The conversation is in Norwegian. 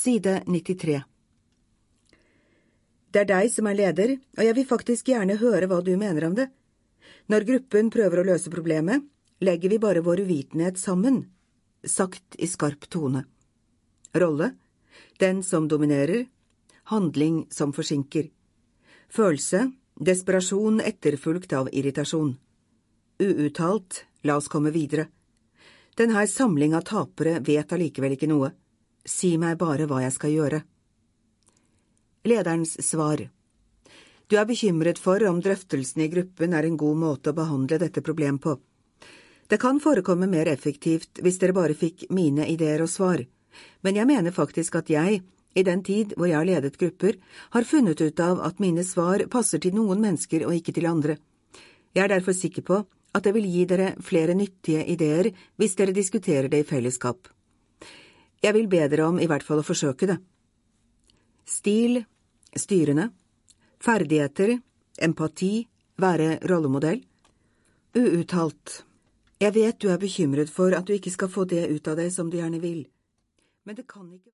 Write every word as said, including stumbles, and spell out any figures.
Side nittitre. Det er deg som er leder, og jeg vil faktisk gjerne høre hva du mener om det. Når gruppen prøver å løse problemet, legger vi bare vår uvitenhet sammen, sagt i skarp tone. Rolle, den som dominerer, handling som forsinker. Følelse, desperasjon etterfulgt av irritasjon. Uuttalt, la oss komme videre. Den her samling av tapere vet allikevel ikke noe. Si meg bare hva jeg skal gjøre. Lederens svar. Du er bekymret for om drøftelsene i gruppen er en god måte å behandle dette problem på. Det kan forekomme mer effektivt hvis dere bare fikk mine ideer og svar, men jeg mener faktisk at jeg, i den tid hvor jeg har ledet grupper, har funnet ut av at mine svar passer til noen mennesker og ikke til andre. Jeg er derfor sikker på at det vil gi dere flere nyttige ideer hvis dere diskuterer det i fellesskap. Jeg vil be dere om i hvert fall å forsøke det. Stil, styrende, ferdigheter, empati, være rollemodell. Uuttalt. Jeg vet du er bekymret for at du ikke skal få det ut av det som du gjerne vil, men det kan ikke